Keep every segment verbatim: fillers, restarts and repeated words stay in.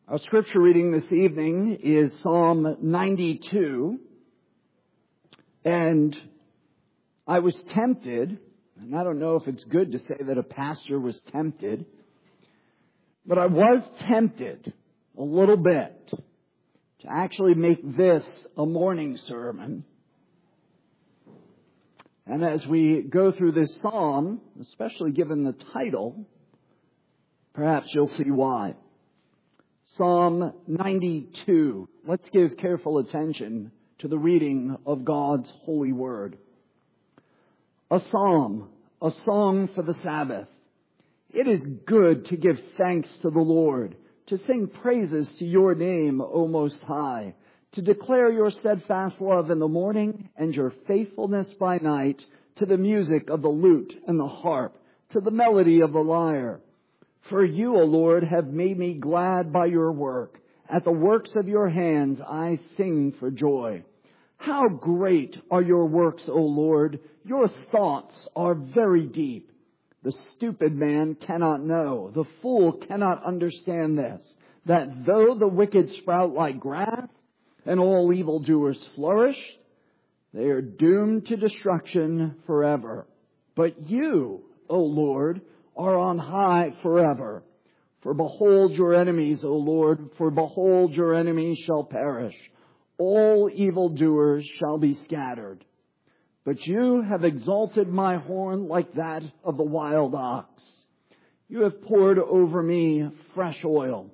Our scripture reading this evening is Psalm ninety-two. And I was tempted, and I don't know if it's good to say that a pastor was tempted, but I was tempted a little bit to actually make this a morning sermon. And as we go through this psalm, especially given the title, perhaps you'll see why. Psalm ninety-two. Let's give careful attention to the reading of God's holy word. A psalm, a song for the Sabbath. It is good to give thanks to the Lord, to sing praises to your name, O Most High, to declare your steadfast love in the morning and your faithfulness by night, to the music of the lute and the harp, to the melody of the lyre. For you, O Lord, have made me glad by your work. At the works of your hands I sing for joy. How great are your works, O Lord! Your thoughts are very deep. The stupid man cannot know. The fool cannot understand this, that though the wicked sprout like grass and all evildoers flourish, they are doomed to destruction forever. But you, O Lord, are on high forever. For behold your enemies, O Lord, for behold your enemies shall perish. All evildoers shall be scattered. But you have exalted my horn like that of the wild ox. You have poured over me fresh oil.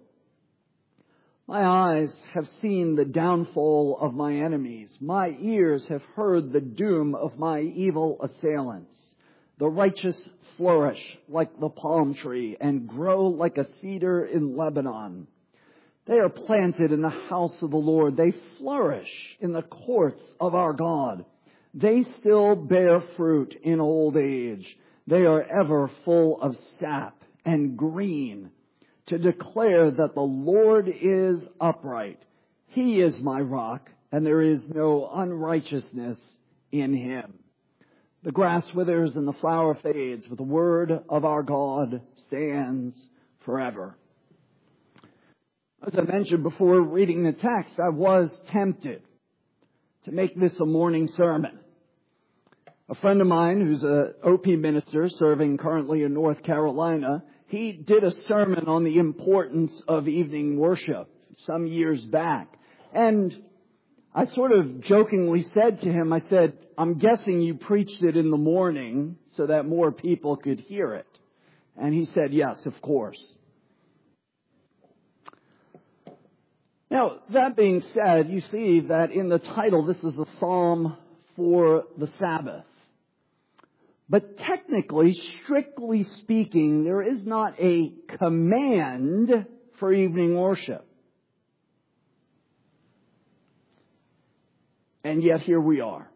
My eyes have seen the downfall of my enemies. My ears have heard the doom of my evil assailants. The righteous flourish like the palm tree and grow like a cedar in Lebanon. They are planted in the house of the Lord. They flourish in the courts of our God. They still bear fruit in old age. They are ever full of sap and green, to declare that the Lord is upright. He is my rock, and there is no unrighteousness in him. The grass withers and the flower fades, but the word of our God stands forever. As I mentioned before reading the text, I was tempted to make this a morning sermon. A friend of mine who's a O P minister serving currently in North Carolina, he did a sermon on the importance of evening worship some years back. And I sort of jokingly said to him, I said, I'm guessing you preached it in the morning so that more people could hear it. And he said, yes, of course. Now, that being said, you see that in the title, this is a psalm for the Sabbath. But technically, strictly speaking, there is not a command for evening worship. And yet here we are.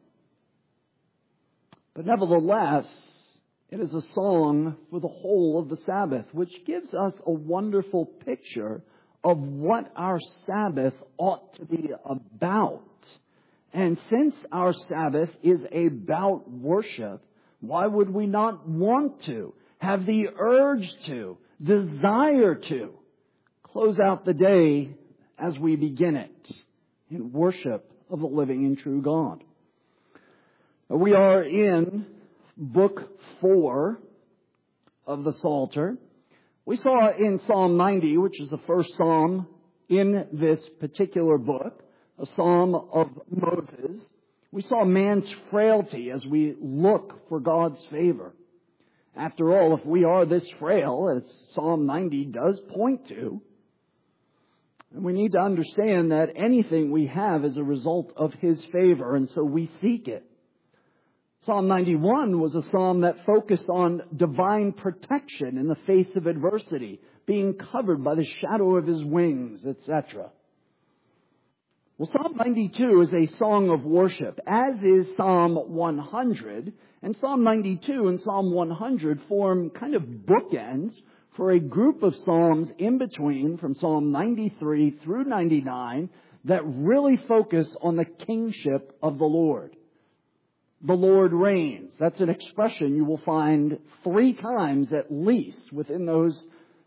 But nevertheless, it is a song for the whole of the Sabbath, which gives us a wonderful picture of what our Sabbath ought to be about. And since our Sabbath is about worship, why would we not want to, have the urge to, desire to, close out the day as we begin it in worship of the living and true God? We are in book four of the Psalter. We saw in Psalm ninety, which is the first psalm in this particular book, a psalm of Moses. We saw man's frailty as we look for God's favor. After all, if we are this frail, as Psalm ninety does point to, and we need to understand that anything we have is a result of His favor, and so we seek it. Psalm ninety-one was a psalm that focused on divine protection in the face of adversity, being covered by the shadow of His wings, et cetera. Well, Psalm ninety-two is a song of worship, as is Psalm one hundred. And Psalm ninety-two and Psalm one hundred form kind of bookends for a group of psalms in between, from Psalm ninety-three through ninety-nine, that really focus on the kingship of the Lord. The Lord reigns. That's an expression you will find three times at least within those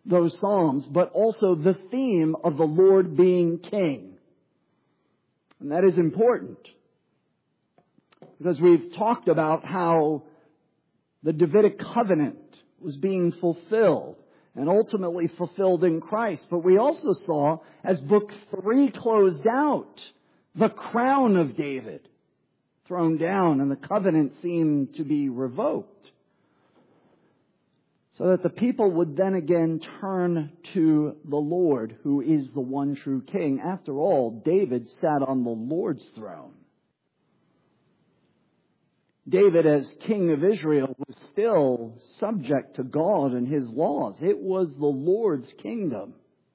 those Psalms, but also the theme of the Lord being King. And that is important, because we've talked about how the Davidic covenant was being fulfilled and ultimately fulfilled in Christ. But we also saw, as book three closed out, the crown of David thrown down and the covenant seemed to be revoked, so that the people would then again turn to the Lord, who is the one true King. After all, David sat on the Lord's throne. David, as king of Israel, was still subject to God and His laws. It was the Lord's kingdom.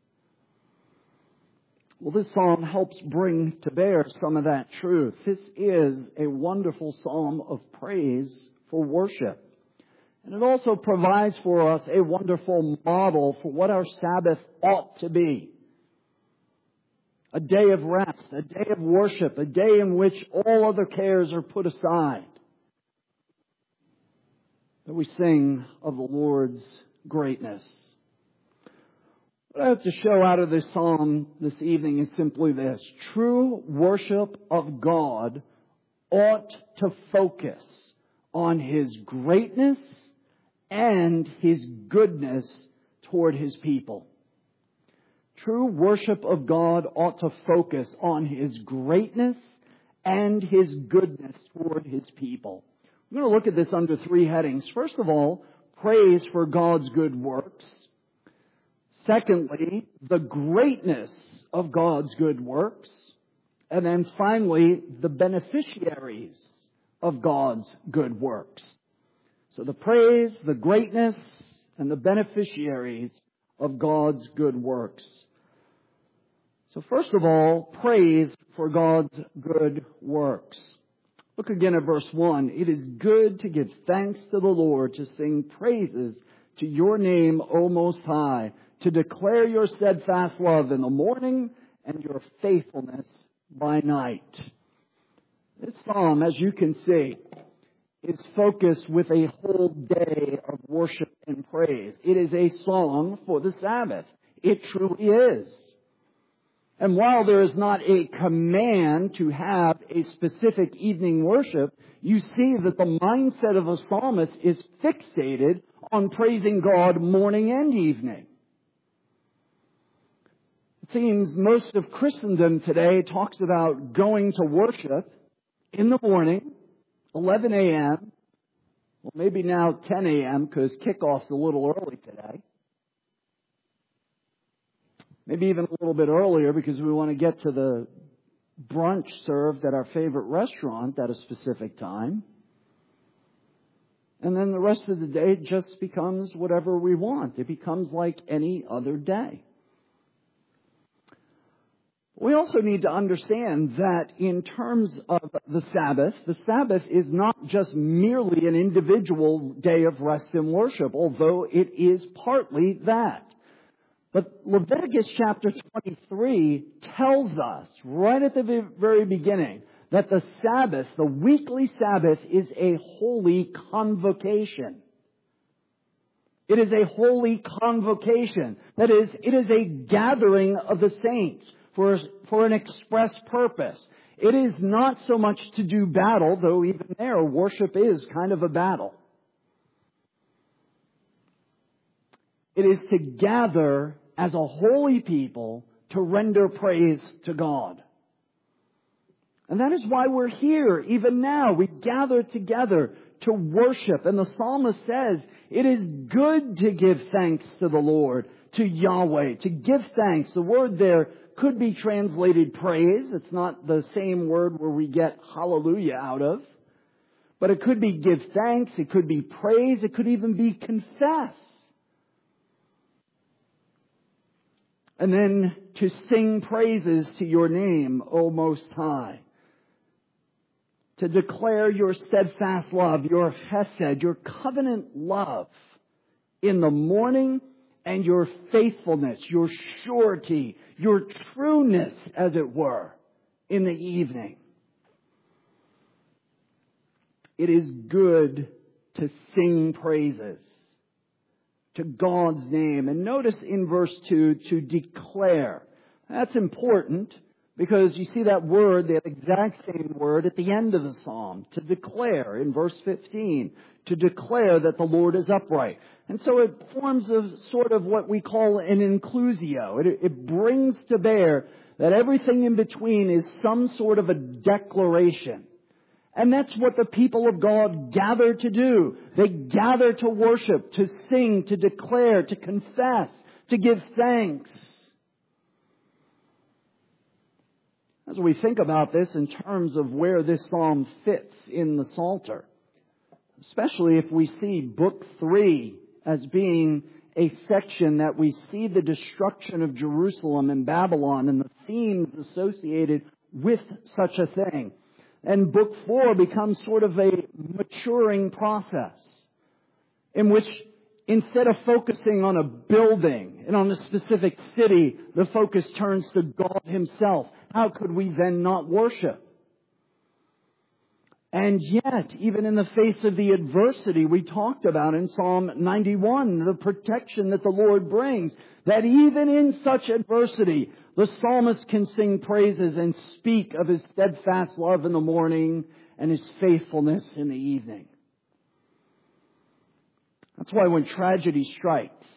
Well, this psalm helps bring to bear some of that truth. This is a wonderful psalm of praise for worship. And it also provides for us a wonderful model for what our Sabbath ought to be. A day of rest, a day of worship, a day in which all other cares are put aside. That we sing of the Lord's greatness. What I have to show out of this psalm this evening is simply this. True worship of God ought to focus on His greatness and His goodness toward His people. True worship of God ought to focus on His greatness and His goodness toward His people. We're going to look at this under three headings. First of all, praise for God's good works. Secondly, the greatness of God's good works. And then finally, the beneficiaries of God's good works. So the praise, the greatness, and the beneficiaries of God's good works. So first of all, praise for God's good works. Look again at verse one. It is good to give thanks to the Lord, to sing praises to your name, O Most High, to declare your steadfast love in the morning and your faithfulness by night. This psalm, as you can see, is focused with a whole day of worship and praise. It is a song for the Sabbath. It truly is. And while there is not a command to have a specific evening worship, you see that the mindset of a psalmist is fixated on praising God morning and evening. It seems most of Christendom today talks about going to worship in the morning, eleven a.m., well maybe now ten a.m. because kickoff's a little early today. Maybe even a little bit earlier because we want to get to the brunch served at our favorite restaurant at a specific time. And then the rest of the day just becomes whatever we want. It becomes like any other day. We also need to understand that in terms of the Sabbath, the Sabbath is not just merely an individual day of rest and worship, although it is partly that. But Leviticus chapter twenty-three tells us right at the very beginning that the Sabbath, the weekly Sabbath, is a holy convocation. It is a holy convocation. That is, it is a gathering of the saints for, for an express purpose. It is not so much to do battle, though even there worship is kind of a battle. It is to gather as a holy people to render praise to God. And that is why we're here. Even now, we gather together to worship. And the psalmist says, it is good to give thanks to the Lord, to Yahweh, to give thanks. The word there could be translated praise. It's not the same word where we get hallelujah out of. But it could be give thanks. It could be praise. It could even be confess. And then to sing praises to your name, O Most High. To declare your steadfast love, your chesed, your covenant love in the morning, and your faithfulness, your surety, your trueness, as it were, in the evening. It is good to sing praises, to God's name. And notice in verse two, to declare. That's important because you see that word, that exact same word at the end of the psalm. To declare in verse fifteen. To declare that the Lord is upright. And so it forms a sort of what we call an inclusio. It, it brings to bear that everything in between is some sort of a declaration. And that's what the people of God gather to do. They gather to worship, to sing, to declare, to confess, to give thanks. As we think about this in terms of where this psalm fits in the Psalter, especially if we see book three as being a section that we see the destruction of Jerusalem and Babylon and the themes associated with such a thing. And book four becomes sort of a maturing process in which instead of focusing on a building and on a specific city, the focus turns to God Himself. How could we then not worship? And yet, even in the face of the adversity we talked about in Psalm ninety-one, the protection that the Lord brings, that even in such adversity, the psalmist can sing praises and speak of His steadfast love in the morning and His faithfulness in the evening. That's why when tragedy strikes,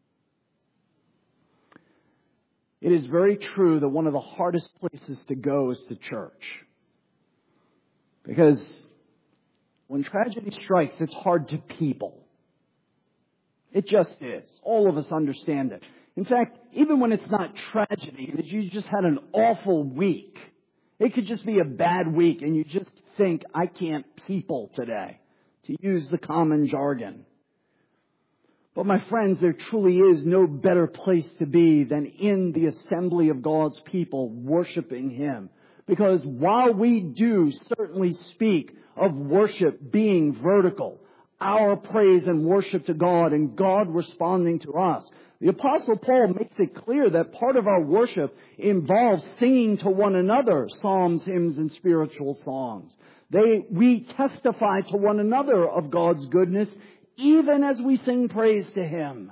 it is very true that one of the hardest places to go is to church. Because when tragedy strikes, it's hard to people. It just is. All of us understand it. In fact, even when it's not tragedy, and you just had an awful week, it could just be a bad week, and you just think, I can't people today, to use the common jargon. But my friends, there truly is no better place to be than in the assembly of God's people worshiping Him. Because while we do certainly speak of worship being vertical, our praise and worship to God and God responding to us, the Apostle Paul makes it clear that part of our worship involves singing to one another psalms, hymns, and spiritual songs. They, we testify to one another of God's goodness even as we sing praise to Him.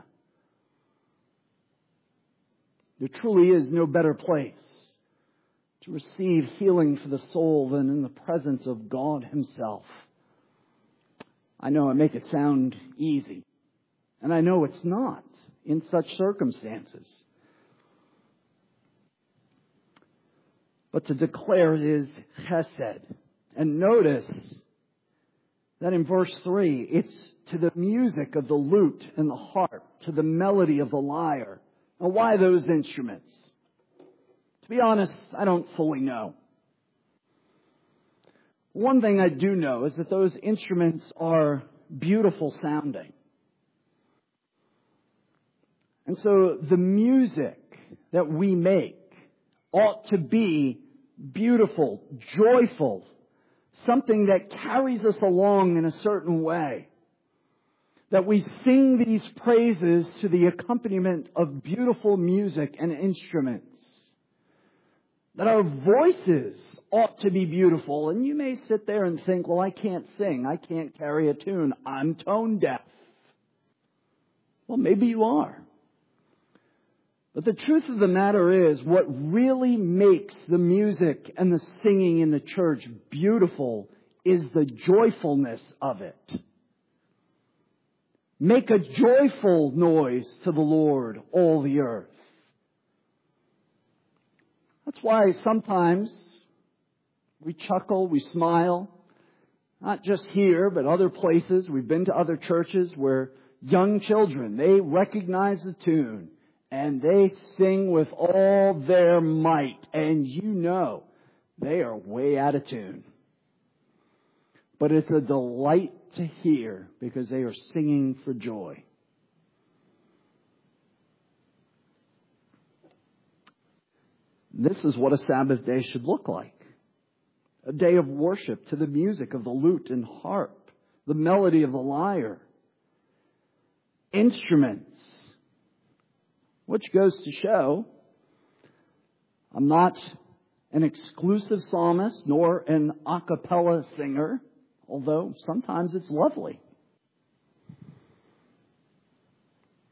There truly is no better place to receive healing for the soul than in the presence of God Himself. I know I make it sound easy, and I know it's not in such circumstances. But to declare is chesed. And notice that in verse three, it's to the music of the lute and the harp, to the melody of the lyre. Now, why those instruments? To be honest, I don't fully know. One thing I do know is that those instruments are beautiful sounding. And so the music that we make ought to be beautiful, joyful, something that carries us along in a certain way. That we sing these praises to the accompaniment of beautiful music and instruments. That our voices ought to be beautiful. And you may sit there and think, well, I can't sing. I can't carry a tune. I'm tone deaf. Well, maybe you are. But the truth of the matter is, what really makes the music and the singing in the church beautiful is the joyfulness of it. Make a joyful noise to the Lord, all the earth. That's why sometimes we chuckle, we smile, not just here, but other places. We've been to other churches where young children, they recognize the tune and they sing with all their might. And you know, they are way out of tune. But it's a delight to hear because they are singing for joy. This is what a Sabbath day should look like. A day of worship to the music of the lute and harp, the melody of the lyre, instruments, which goes to show I'm not an exclusive psalmist nor an a cappella singer, although sometimes it's lovely.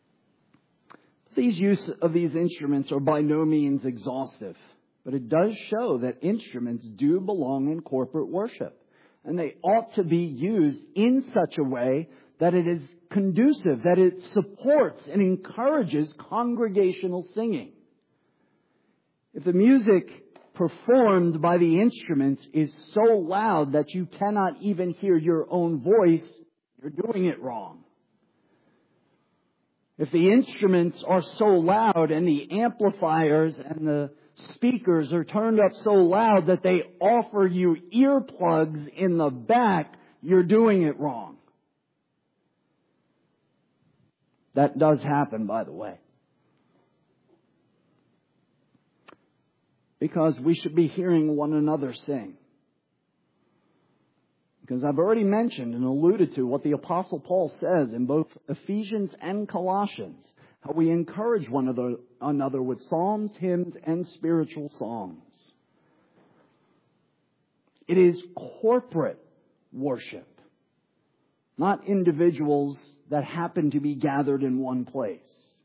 These use of these instruments are by no means exhaustive, but it does show that instruments do belong in corporate worship, and they ought to be used in such a way that it is conducive, that it supports and encourages congregational singing. If the music performed by the instruments is so loud that you cannot even hear your own voice, you're doing it wrong. If the instruments are so loud and the amplifiers and the speakers are turned up so loud that they offer you earplugs in the back, you're doing it wrong. That does happen, by the way. Because we should be hearing one another sing. Because I've already mentioned and alluded to what the Apostle Paul says in both Ephesians and Colossians, how we encourage one another, another with psalms, hymns, and spiritual songs. It is corporate worship, not individuals that happen to be gathered in one place,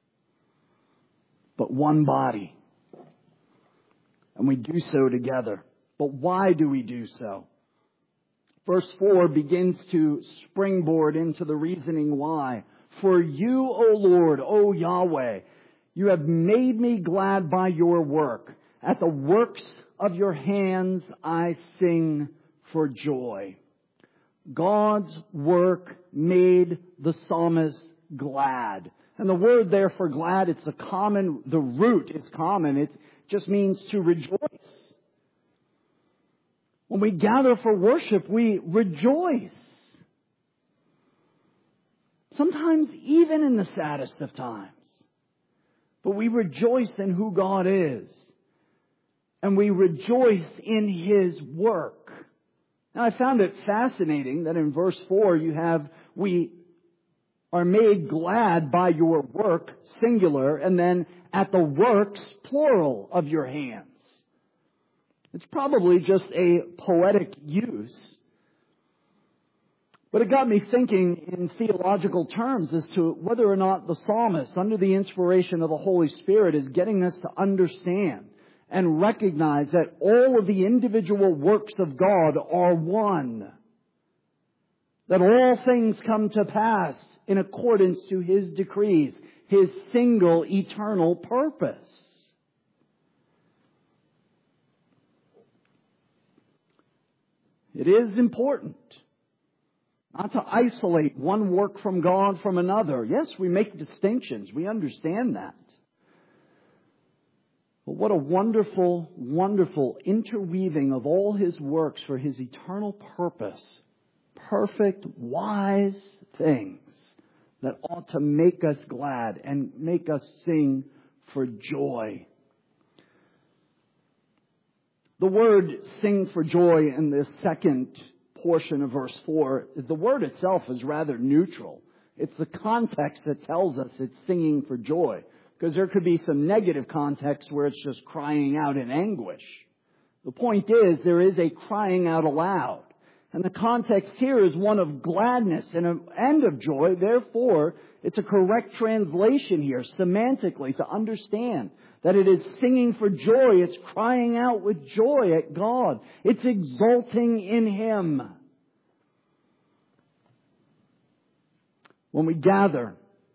but one body. And we do so together. But why do we do so? Verse four begins to springboard into the reasoning why. For you, O Lord, O Yahweh, you have made me glad by your work. At the works of your hands I sing for joy. God's work made the psalmist glad. And the word there for glad, it's a common, the root is common. It just means to rejoice. When we gather for worship, we rejoice. Sometimes even in the saddest of times. But we rejoice in who God is. And we rejoice in His work. Now I found it fascinating that in verse four you have, we are made glad by your work, singular, and then at the works, plural, of your hands. It's probably just a poetic use. But it got me thinking in theological terms as to whether or not the psalmist, under the inspiration of the Holy Spirit, is getting us to understand and recognize that all of the individual works of God are one. That all things come to pass in accordance to His decrees, His single eternal purpose. It is important not to isolate one work from God from another. Yes, we make distinctions. We understand that. But what a wonderful, wonderful interweaving of all His works for His eternal purpose. Perfect, wise things that ought to make us glad and make us sing for joy. The word sing for joy in this second portion of verse four, the word itself is rather neutral. It's the context that tells us it's singing for joy. Because there could be some negative context where it's just crying out in anguish. The point is, there is a crying out aloud. And the context here is one of gladness and, and of joy. Therefore, it's a correct translation here, semantically, to understand that it is singing for joy. It's crying out with joy at God. It's exulting in Him. When we gather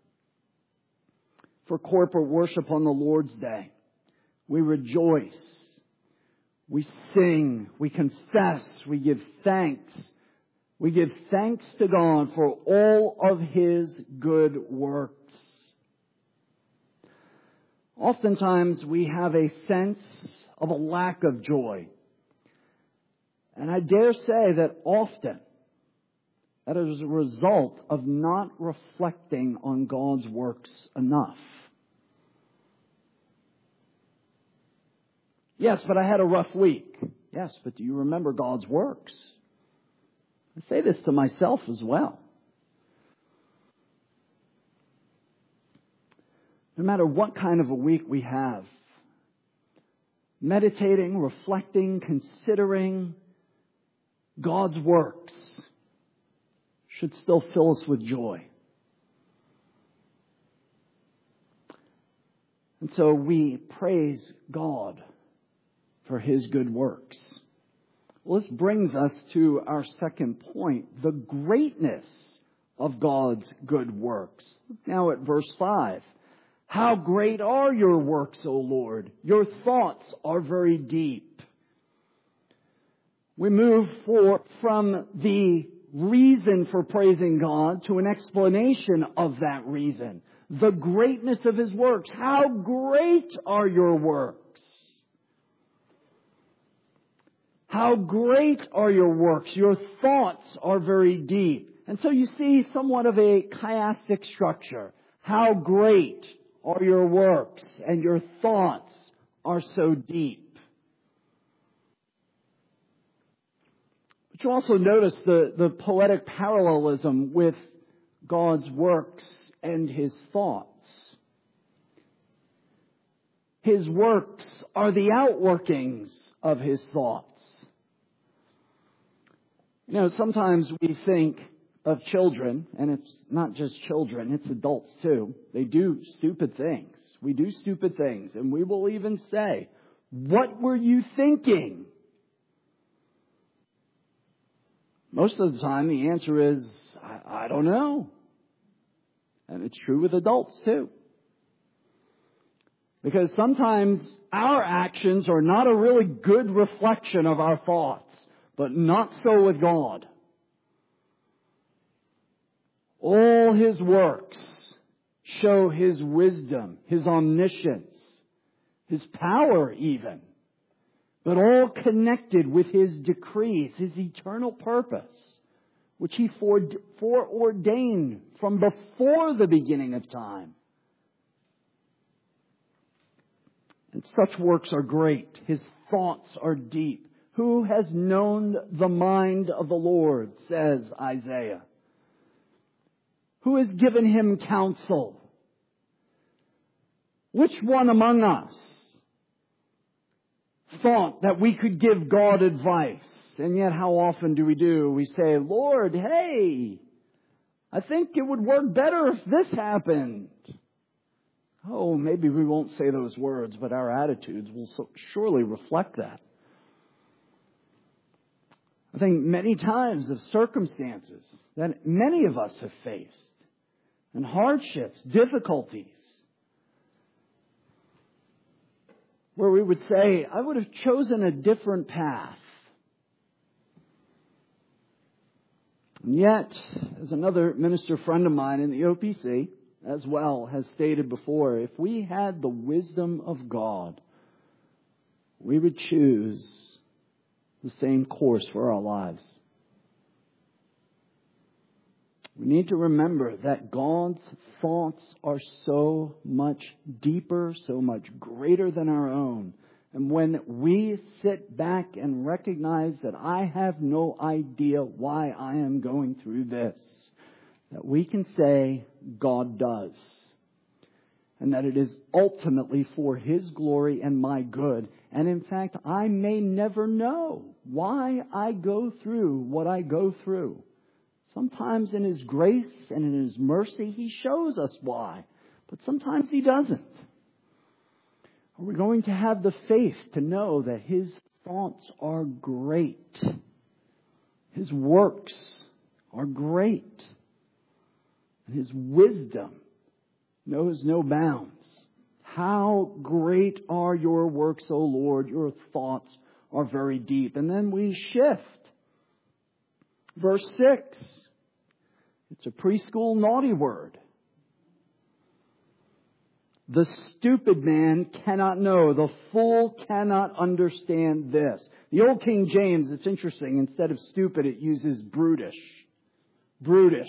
for corporate worship on the Lord's Day, we rejoice. We sing, we confess, we give thanks. We give thanks to God for all of His good works. Oftentimes we have a sense of a lack of joy. And I dare say that often that is a result of not reflecting on God's works enough. Yes, but I had a rough week. Yes, but do you remember God's works? I say this to myself as well. No matter what kind of a week we have, meditating, reflecting, considering God's works should still fill us with joy. And so we praise God for His good works. Well, this brings us to our second point, the greatness of God's good works. Look now at verse five. How great are your works, O Lord! Your thoughts are very deep. We move for, from the reason for praising God to an explanation of that reason. The greatness of His works. How great are your works! How great are your works! Your thoughts are very deep. And so you see somewhat of a chiastic structure. How great are your works, and your thoughts are so deep. But you also notice the, the poetic parallelism with God's works and His thoughts. His works are the outworkings of His thoughts. You know, sometimes we think of children, and it's not just children, it's adults too. They do stupid things. We do stupid things, and we will even say, "What were you thinking?" Most of the time the answer is, I, I don't know. And it's true with adults too. Because sometimes our actions are not a really good reflection of our thoughts, but not so with God. All His works show His wisdom, His omniscience, His power even, but all connected with His decrees, His eternal purpose, which He foreordained from before the beginning of time. And such works are great. His thoughts are deep. Who has known the mind of the Lord, says Isaiah. Who has given Him counsel? Which one among us thought that we could give God advice? And yet how often do we do? We say, "Lord, hey, I think it would work better if this happened." Oh, maybe we won't say those words, but our attitudes will so surely reflect that. I think many times of circumstances that many of us have faced, and hardships, difficulties, where we would say, "I would have chosen a different path." And yet, as another minister friend of mine in the O P C as well has stated before, if we had the wisdom of God, we would choose the same course for our lives. We need to remember that God's thoughts are so much deeper, so much greater than our own. And when we sit back and recognize that I have no idea why I am going through this, that we can say God does. And that it is ultimately for His glory and my good. And in fact, I may never know why I go through what I go through. Sometimes in His grace and in His mercy, He shows us why. But sometimes He doesn't. Are we going to have the faith to know that His thoughts are great? His works are great. And His wisdom knows no bounds. How great are your works, O Lord? Your thoughts are very deep. And then we shift. Verse six. It's a preschool naughty word. The stupid man cannot know. The fool cannot understand this. The old King James, it's interesting, instead of stupid, it uses brutish. Brutish.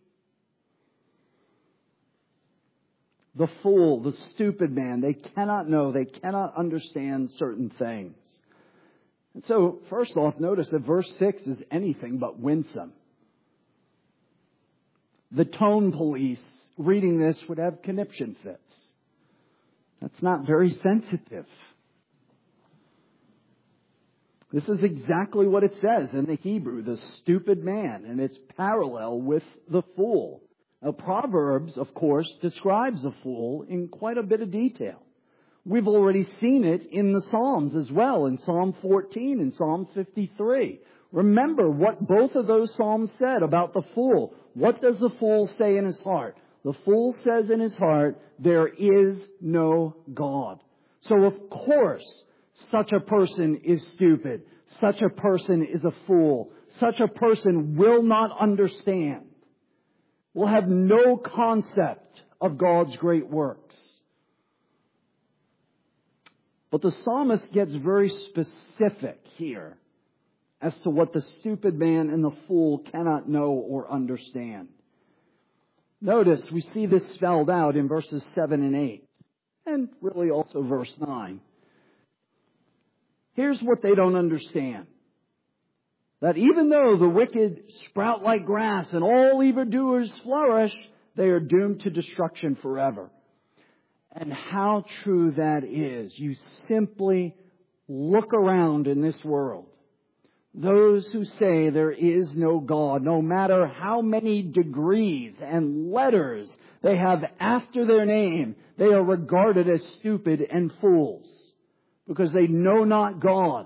The fool, the stupid man, they cannot know, they cannot understand certain things. And so, first off, notice that verse six is anything but winsome. The tone police reading this would have conniption fits. That's not very sensitive. This is exactly what it says in the Hebrew, the stupid man, and it's parallel with the fool. Now, Proverbs, of course, describes the fool in quite a bit of detail. We've already seen it in the Psalms as well, in Psalm fourteen and Psalm fifty-three. Remember what both of those Psalms said about the fool. What does the fool say in his heart? The fool says in his heart, there is no God. So of course, such a person is stupid. Such a person is a fool. Such a person will not understand. Will have no concept of God's great works. But the psalmist gets very specific here as to what the stupid man and the fool cannot know or understand. Notice we see this spelled out in verses seven and eight, and really also verse nine. Here's what they don't understand. That even though the wicked sprout like grass and all evildoers flourish, they are doomed to destruction forever. And how true that is. You simply look around in this world. Those who say there is no God, no matter how many degrees and letters they have after their name, they are regarded as stupid and fools because they know not God.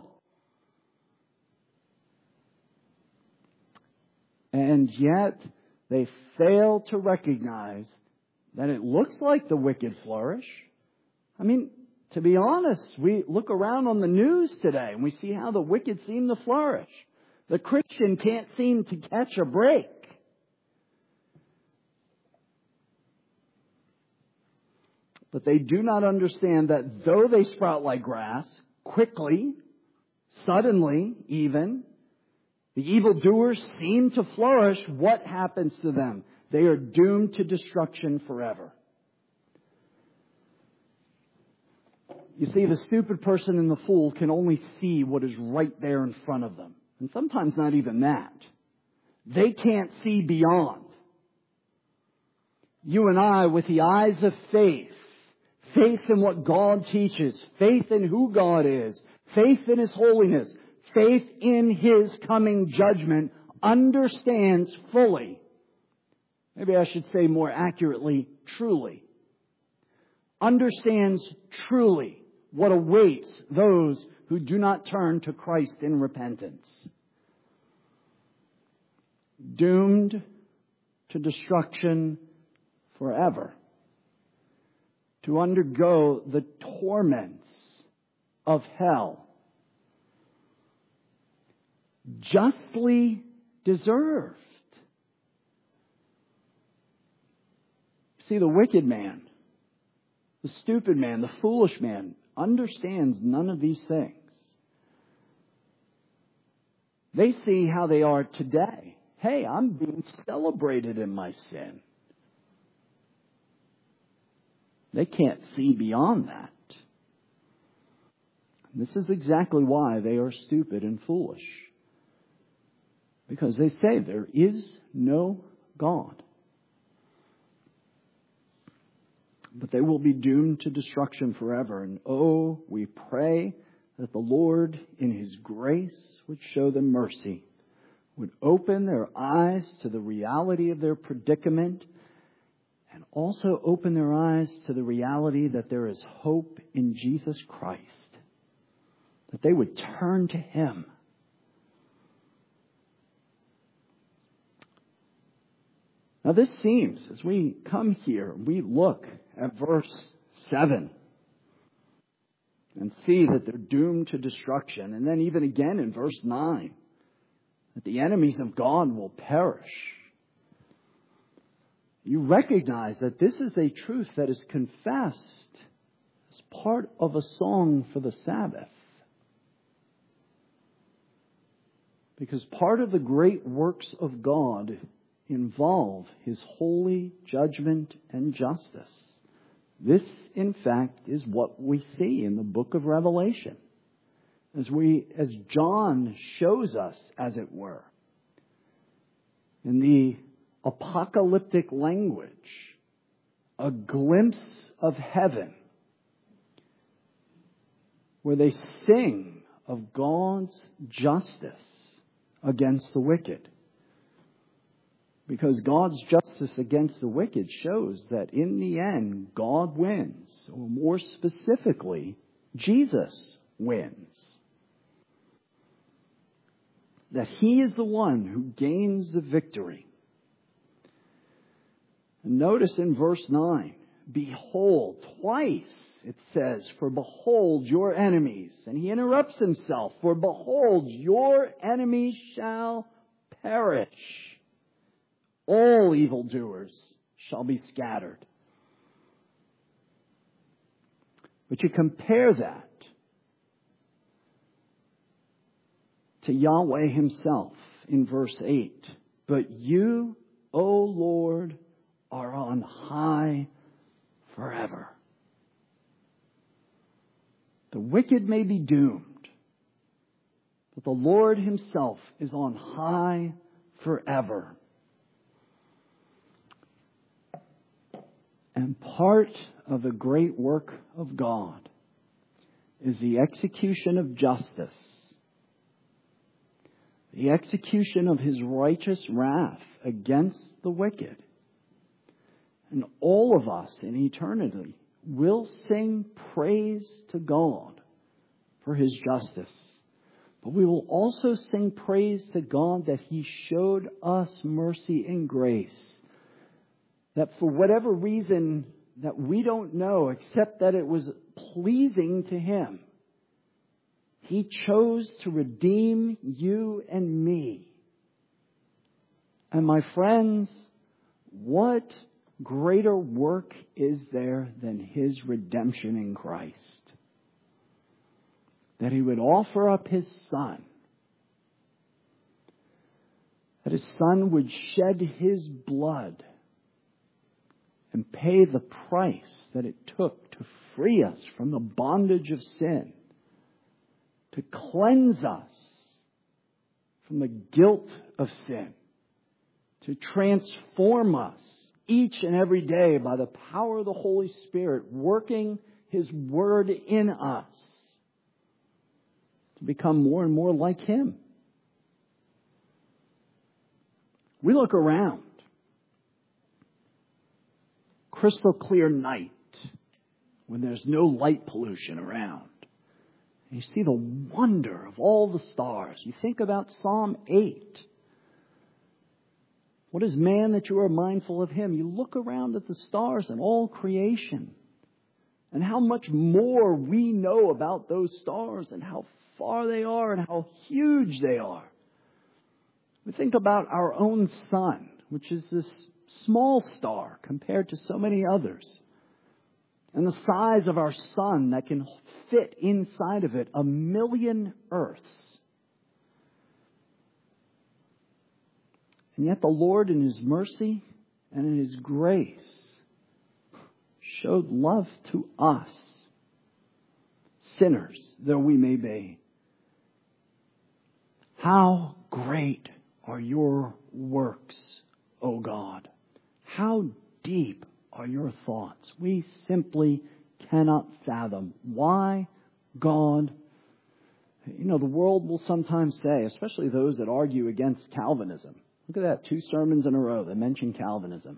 And yet they fail to recognize that it looks like the wicked flourish. I mean, to be honest, we look around on the news today and we see how the wicked seem to flourish. The Christian can't seem to catch a break. But they do not understand that though they sprout like grass, quickly, suddenly even, the evildoers seem to flourish. What happens to them? They are doomed to destruction forever. You see, the stupid person and the fool can only see what is right there in front of them. And sometimes not even that. They can't see beyond. You and I, with the eyes of faith, faith in what God teaches, faith in who God is, faith in His holiness, faith in His coming judgment, understands fully, maybe I should say more accurately, truly, understands truly what awaits those who do not turn to Christ in repentance. Doomed to destruction forever. To undergo the torments of hell. Justly deserved. See, the wicked man, the stupid man, the foolish man, understands none of these things. They see how they are today. Hey, I'm being celebrated in my sin. They can't see beyond that. This is exactly why they are stupid and foolish. Because they say there is no God. But they will be doomed to destruction forever. And oh, we pray that the Lord, in His grace, would show them mercy, would open their eyes to the reality of their predicament, and also open their eyes to the reality that there is hope in Jesus Christ, that they would turn to Him. Now this seems, as we come here, we look at verse seven and see that they're doomed to destruction. And then even again in verse nine, that the enemies of God will perish. You recognize that this is a truth that is confessed as part of a song for the Sabbath. Because part of the great works of God involve His holy judgment and justice. This, in fact, is what we see in the book of Revelation. As we, as John shows us, as it were, in the apocalyptic language, a glimpse of heaven, where they sing of God's justice against the wicked. Because God's justice against the wicked shows that in the end, God wins. Or more specifically, Jesus wins. That He is the one who gains the victory. And notice in verse nine, behold, twice it says, for behold your enemies. And he interrupts himself, for behold your enemies shall perish. All evildoers shall be scattered. But you compare that to Yahweh Himself in verse eight. But you, O Lord, are on high forever. The wicked may be doomed, but the Lord Himself is on high forever. And part of the great work of God is the execution of justice, the execution of His righteous wrath against the wicked. And all of us in eternity will sing praise to God for His justice. But we will also sing praise to God that He showed us mercy and grace. That for whatever reason that we don't know, except that it was pleasing to Him, He chose to redeem you and me. And my friends, what greater work is there than His redemption in Christ? That He would offer up His Son. That His Son would shed His blood and pay the price that it took to free us from the bondage of sin. To cleanse us from the guilt of sin. To transform us each and every day by the power of the Holy Spirit working His Word in us to become more and more like Him. We look around. Crystal clear night when there's no light pollution around. You see the wonder of all the stars. You think about Psalm eight. What is man that you are mindful of him? You look around at the stars and all creation. And how much more we know about those stars and how far they are and how huge they are. We think about our own sun, which is this small star compared to so many others. And the size of our sun that can fit inside of it a million Earths. And yet the Lord in His mercy and in His grace showed love to us, sinners though we may be. How great are your works, O God. How deep are your thoughts. We simply cannot fathom why God. You know, the world will sometimes say, especially those that argue against Calvinism. Look at that, two sermons in a row that mention Calvinism.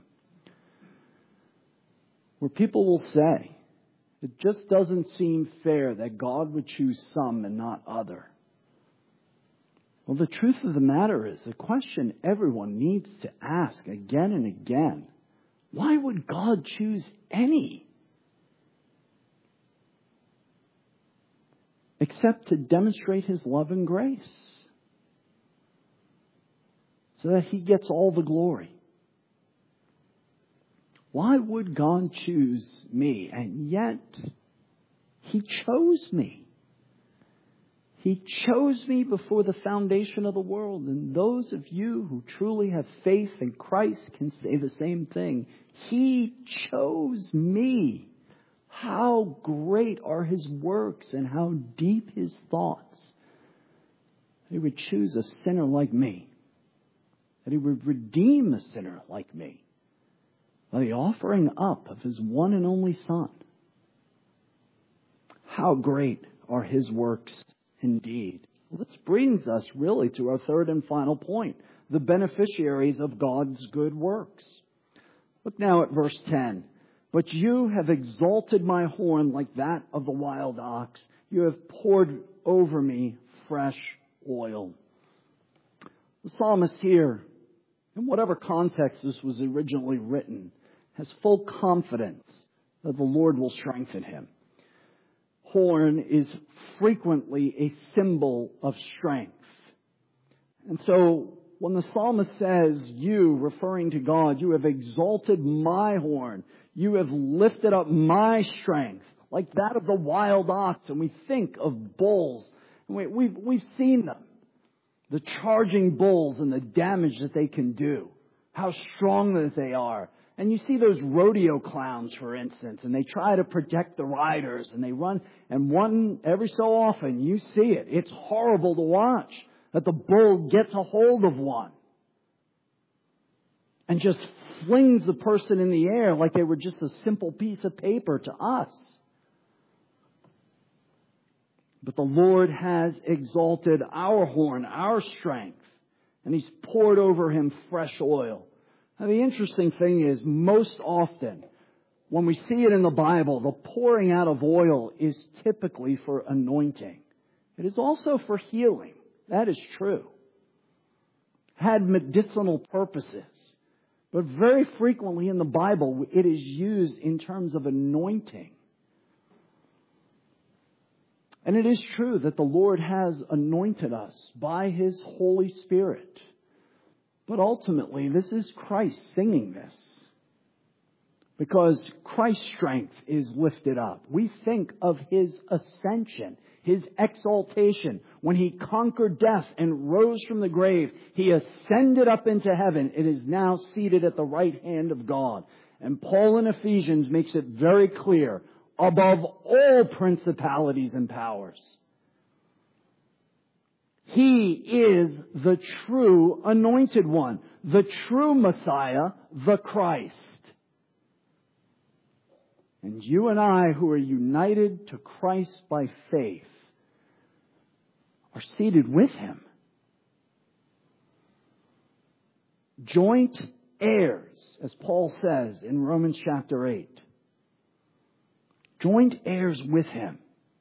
Where people will say, it just doesn't seem fair that God would choose some and not other. Well, the truth of the matter is, the question everyone needs to ask again and again, why would God choose any? Except to demonstrate His love and grace. So that He gets all the glory. Why would God choose me? And yet, He chose me. He chose me before the foundation of the world. And those of you who truly have faith in Christ can say the same thing. He chose me. How great are His works and how deep His thoughts. He would choose a sinner like me. That He would redeem a sinner like me by the offering up of His one and only Son. How great are His works indeed. Well, this brings us really to our third and final point. the beneficiaries of God's good works. Look now at verse ten. But you have exalted my horn like that of the wild ox. You have poured over me fresh oil. The psalmist here, in whatever context this was originally written, has full confidence that the Lord will strengthen him. Horn is frequently a symbol of strength. And so when the psalmist says, you, referring to God, you have exalted my horn, you have lifted up my strength, like that of the wild ox, and we think of bulls, and we, we've, we've seen them, the charging bulls and the damage that they can do, how strong that they are. And you see those rodeo clowns, for instance, and they try to protect the riders, and they run, and one, every so often, you see it. It's horrible to watch that the bull gets a hold of one and just flings the person in the air like they were just a simple piece of paper to us. But the Lord has exalted our horn, our strength, and He's poured over him fresh oil. Now, the interesting thing is, most often, when we see it in the Bible, the pouring out of oil is typically for anointing. It is also for healing. That is true. Had medicinal purposes. But very frequently in the Bible, it is used in terms of anointing. And it is true that the Lord has anointed us by His Holy Spirit. But ultimately, this is Christ singing this. Because Christ's strength is lifted up. We think of His ascension, His exaltation. When He conquered death and rose from the grave, He ascended up into heaven. It is now seated at the right hand of God. And Paul in Ephesians makes it very clear, above all principalities and powers, He is the true anointed one, the true Messiah, the Christ. And you and I, who are united to Christ by faith, are seated with Him. Joint heirs, as Paul says in Romans chapter eight. Joint heirs with Him.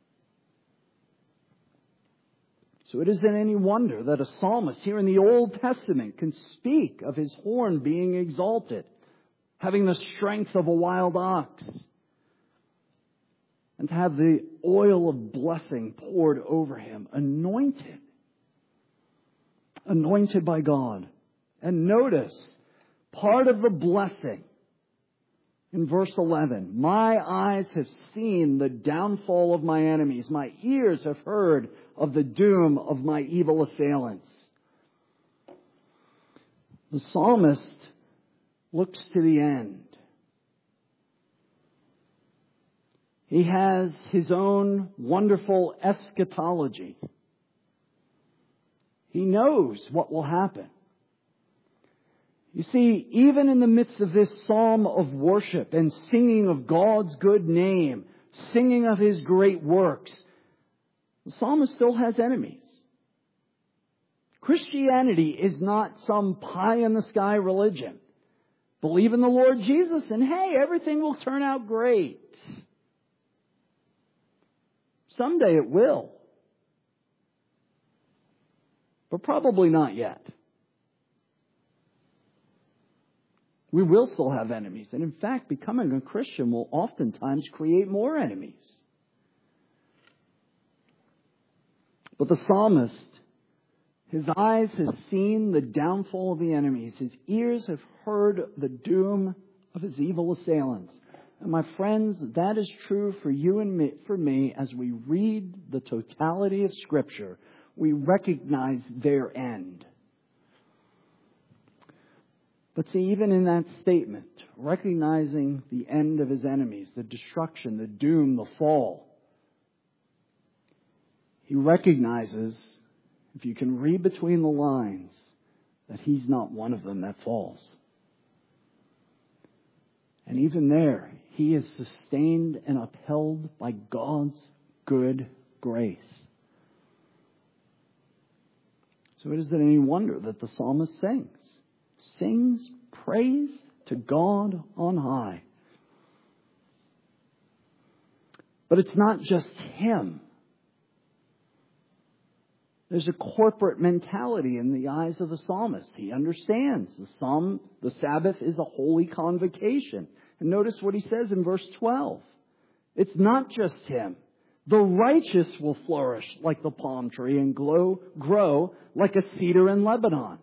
So it isn't any wonder that a psalmist here in the Old Testament can speak of his horn being exalted, having the strength of a wild ox, and to have the oil of blessing poured over him, anointed. Anointed by God. And notice, part of the blessing in verse eleven, my eyes have seen the downfall of my enemies. My ears have heard of the doom of my evil assailants. The psalmist looks to the end. He has his own wonderful eschatology. He knows what will happen. You see, even in the midst of this psalm of worship and singing of God's good name, singing of His great works, the psalmist still has enemies. Christianity is not some pie-in-the-sky religion. Believe in the Lord Jesus and hey, everything will turn out great. Someday it will. But probably not yet. We will still have enemies. And in fact, becoming a Christian will oftentimes create more enemies. But the psalmist, his eyes have seen the downfall of the enemies. His ears have heard the doom of his evil assailants. And my friends, that is true for you and me, for me as we read the totality of Scripture. We recognize their end. But see, even in that statement, recognizing the end of his enemies, the destruction, the doom, the fall, he recognizes, if you can read between the lines, that he's not one of them that falls. And even there, he is sustained and upheld by God's good grace. So it isn't any wonder that the psalmist sings. Sings praise to God on high. But it's not just him. There's a corporate mentality in the eyes of the psalmist. He understands the psalm, the Sabbath is a holy convocation. And notice what he says in verse twelve. It's not just him. The righteous will flourish like the palm tree and glow, grow like a cedar in Lebanon.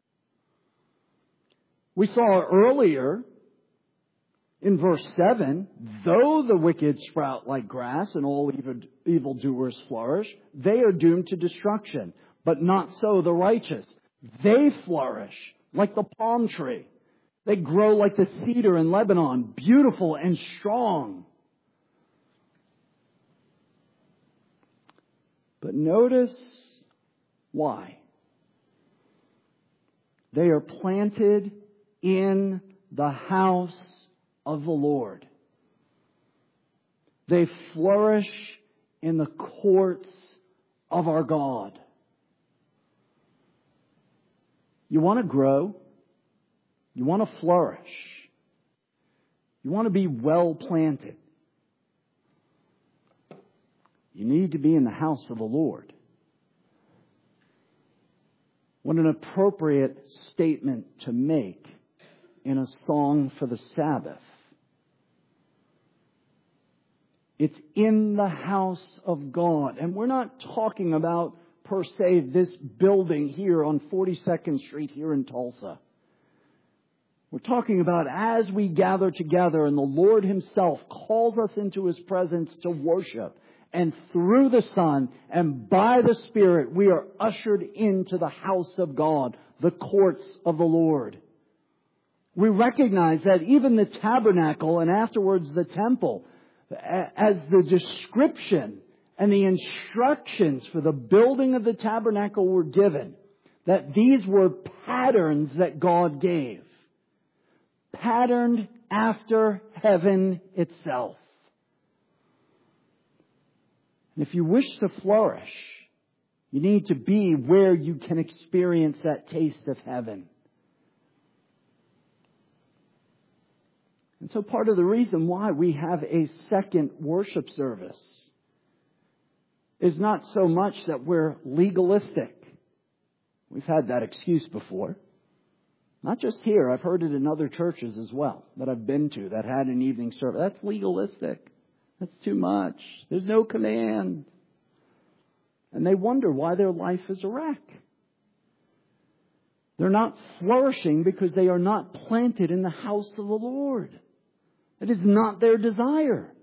We saw earlier in verse seven, though the wicked sprout like grass and all evil, evildoers flourish, they are doomed to destruction. But not so the righteous. They flourish like the palm tree. They grow like the cedar in Lebanon, beautiful and strong. But notice why. They are planted in the house of the Lord. They flourish in the courts of our God. You want to grow. You want to flourish. You want to be well planted. You need to be in the house of the Lord. What an appropriate statement to make in a song for the Sabbath. It's in the house of God. And we're not talking about, per se, this building here on forty-second Street here in Tulsa. We're talking about as we gather together and the Lord Himself calls us into His presence to worship. And through the Son and by the Spirit, we are ushered into the house of God, the courts of the Lord. We recognize that even the tabernacle and afterwards the temple, as the description and the instructions for the building of the tabernacle were given, that these were patterns that God gave. Patterned after heaven itself. And if you wish to flourish, you need to be where you can experience that taste of heaven. And so part of the reason why we have a second worship service is not so much that we're legalistic. We've had that excuse before. Not just here. I've heard it in other churches as well that I've been to that had an evening service. That's legalistic. That's too much. There's no command. And they wonder why their life is a wreck. They're not flourishing because they are not planted in the house of the Lord. It is not their desire.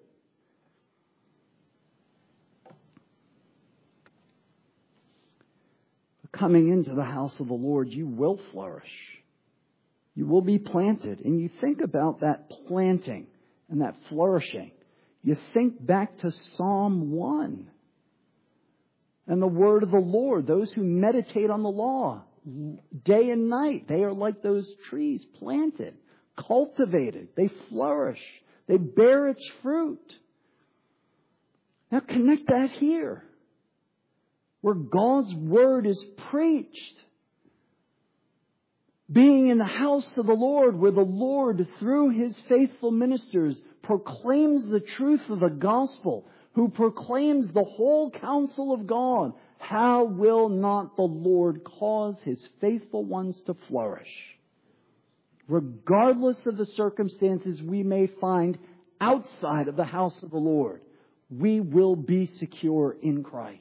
Coming into the house of the Lord, you will flourish. You will be planted. And you think about that planting and that flourishing. You think back to Psalm one. And the word of the Lord, those who meditate on the law day and night, they are like those trees planted, cultivated. They flourish. They bear its fruit. Now connect that here, where God's word is preached. Being in the house of the Lord, where the Lord, through His faithful ministers, proclaims the truth of the gospel, who proclaims the whole counsel of God, how will not the Lord cause His faithful ones to flourish? Regardless of the circumstances we may find outside of the house of the Lord, we will be secure in Christ.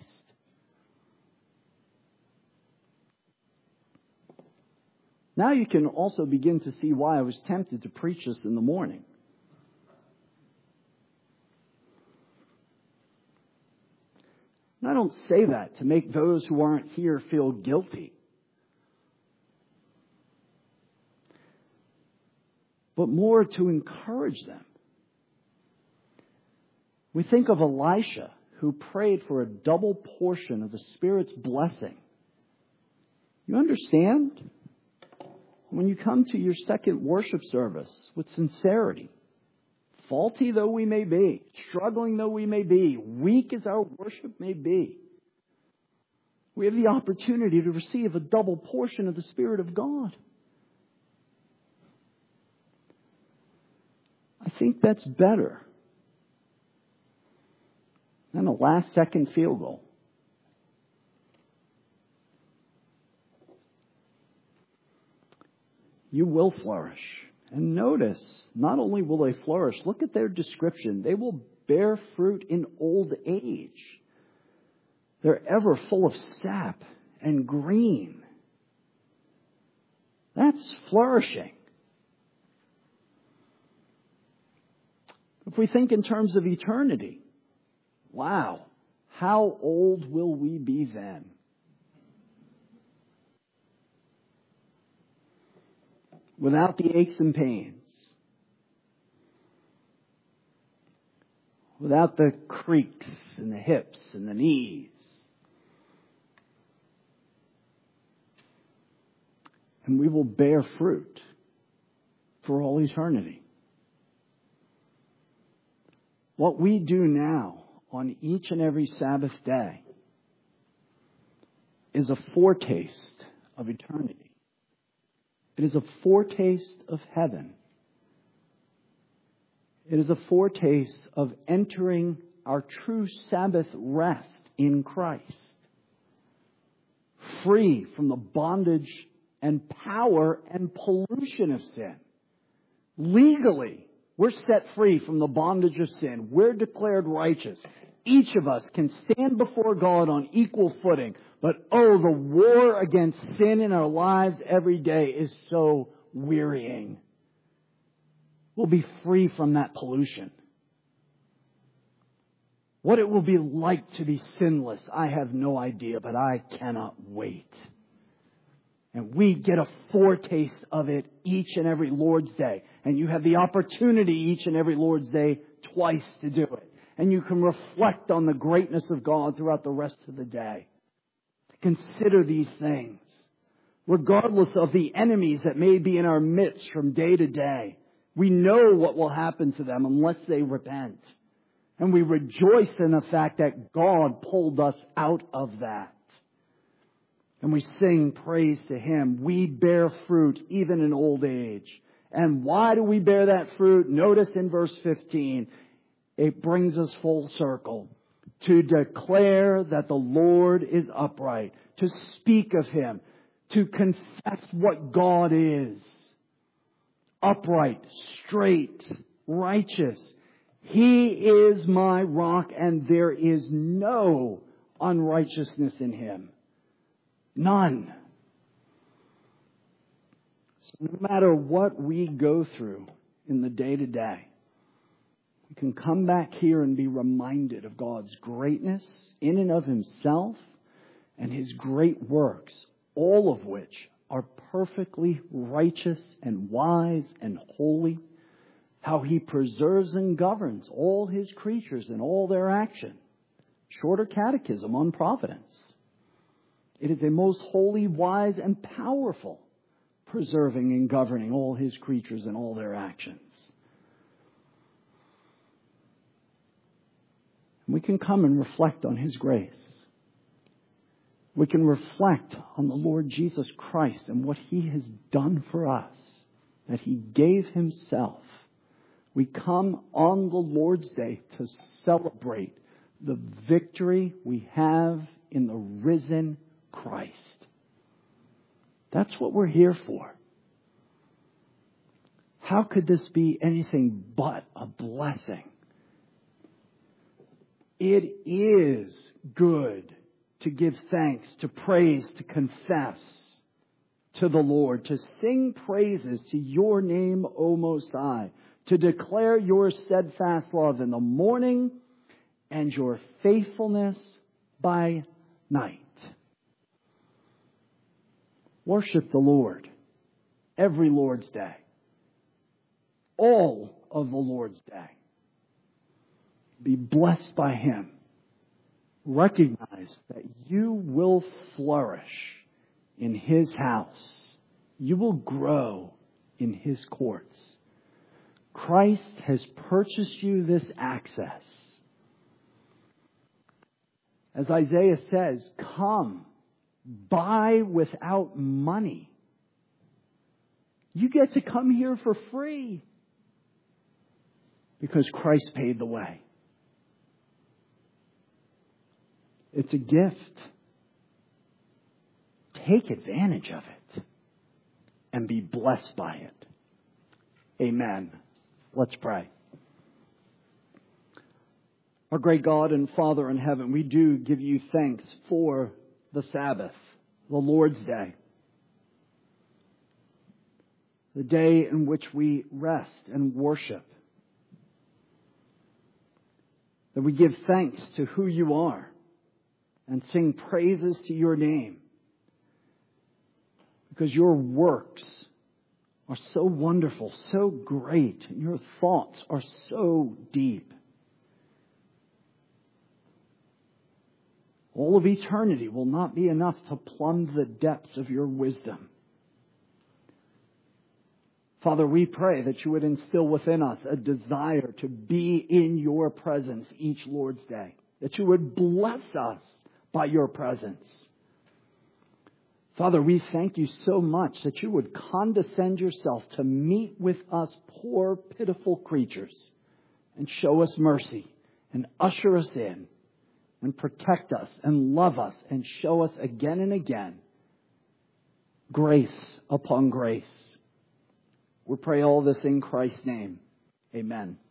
Now you can also begin to see why I was tempted to preach this in the morning. And I don't say that to make those who aren't here feel guilty. But more to encourage them. We think of Elisha, who prayed for a double portion of the Spirit's blessing. You understand? When you come to your second worship service with sincerity, faulty though we may be, struggling though we may be, weak as our worship may be, We have the opportunity to receive a double portion of the Spirit of God. I think that's better than a last second field goal. You will flourish. And notice, not only will they flourish, look at their description. They will bear fruit in old age. They're ever full of sap and green. That's flourishing. If we think in terms of eternity, wow, how old will we be then? Without the aches and pains. Without the creaks in the hips and the knees. And we will bear fruit for all eternity. What we do now on each and every Sabbath day is a foretaste of eternity. It is a foretaste of heaven. It is a foretaste of entering our true Sabbath rest in Christ. Free from the bondage and power and pollution of sin. Legally, we're set free from the bondage of sin. We're declared righteous. Each of us can stand before God on equal footing. But oh, the war against sin in our lives every day is so wearying. We'll be free from that pollution. What it will be like to be sinless, I have no idea, but I cannot wait. And we get a foretaste of it each and every Lord's Day. And you have the opportunity each and every Lord's Day twice to do it. And you can reflect on the greatness of God throughout the rest of the day. Consider these things, regardless of the enemies that may be in our midst from day to day. We know what will happen to them unless they repent. And we rejoice in the fact that God pulled us out of that. And we sing praise to Him. We bear fruit even in old age. And why do we bear that fruit? Notice in verse fifteen, it brings us full circle. To declare that the Lord is upright. To speak of Him. To confess what God is. Upright, straight, righteous. He is my rock and there is no unrighteousness in Him. None. So no matter what we go through in the day-to-day, we can come back here and be reminded of God's greatness in and of Himself and His great works, all of which are perfectly righteous and wise and holy. How He preserves and governs all His creatures and all their action. Shorter catechism on providence. It is a most holy, wise, and powerful preserving and governing all His creatures and all their actions. We can come and reflect on His grace. We can reflect on the Lord Jesus Christ and what He has done for us. That He gave Himself. We come on the Lord's Day to celebrate the victory we have in the risen Christ. That's what we're here for. How could this be anything but a blessing? It is good to give thanks, to praise, to confess to the Lord, to sing praises to Your name, O Most High, to declare Your steadfast love in the morning and Your faithfulness by night. Worship the Lord every Lord's Day. All of the Lord's Day. Be blessed by Him. Recognize that you will flourish in His house. You will grow in His courts. Christ has purchased you this access. As Isaiah says, come, buy without money. You get to come here for free because Christ paid the way. It's a gift. Take advantage of it and be blessed by it. Amen. Let's pray. Our great God and Father in heaven, we do give you thanks for the Sabbath, the Lord's Day, the day in which we rest and worship, that we give thanks to who you are and sing praises to your name, because your works are so wonderful, so great, and your thoughts are so deep. All of eternity will not be enough to plumb the depths of your wisdom. Father, we pray that you would instill within us a desire to be in your presence each Lord's Day, that you would bless us by your presence. Father, we thank you so much that you would condescend yourself to meet with us poor, pitiful creatures and show us mercy and usher us in and protect us and love us and show us again and again grace upon grace. We pray all this in Christ's name. Amen.